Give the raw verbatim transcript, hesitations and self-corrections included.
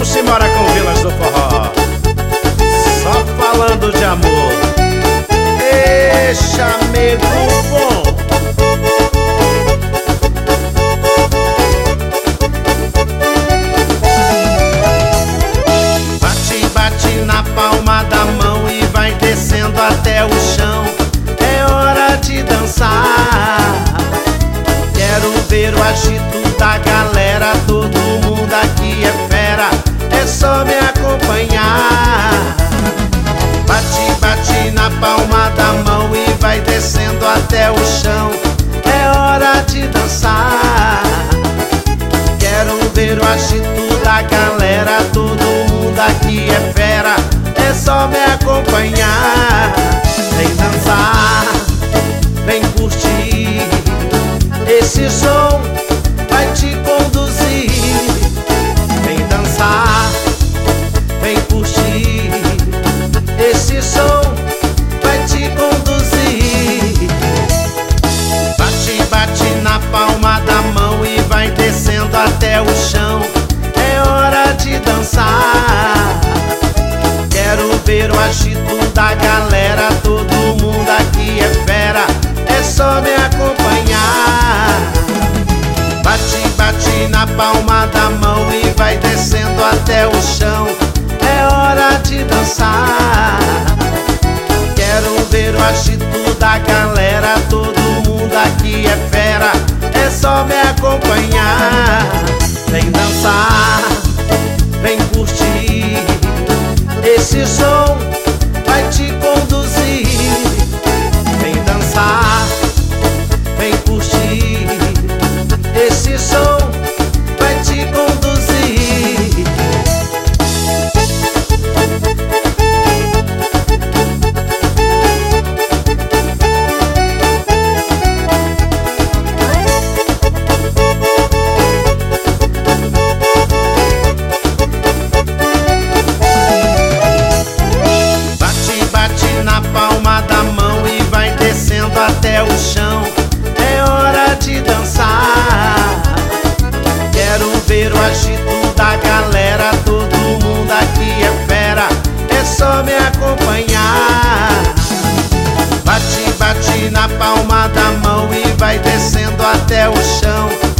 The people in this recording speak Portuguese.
Vamos embora com Vilas do Forró, só falando de amor. Ei, chamego bom. Bate, bate na palma da mão e vai descendo até o chão. É hora de dançar. Quero ver o agito da galera. Todo mundo aqui é fera, é só me acompanhar. Bate, bate na palma da mão e vai descendo até o chão. É hora de dançar. Quero ver o agito da galera. Todo mundo aqui é fera, é só me acompanhar. Vem dançar, vem curtir. Esse som vai te conduzir. Vem dançar, vem curtir. Esse som vai te conduzir. Bate, bate na palma da mão e vai descendo até o chão. É hora de dançar. Quero ver o agito da galera. Todo mundo aqui é fera, é só me acompanhar. Bate, bate na palma da mão e vai descendo até o chão. É hora de dançar. Quero ver o agito da galera. Todo mundo aqui é fera, é só me acompanhar. Vem dançar, vem curtir. Esse som vai te conduzir. Vem dançar, vem curtir. Esse som vai te conduzir. Bate, bate na palma da mão e vai descendo até o chão. É hora de dançar. Quero ver o agito da galera. Todo mundo aqui é fera, é só me acompanhar. Bate, bate na palma da mão e vai descendo até o chão.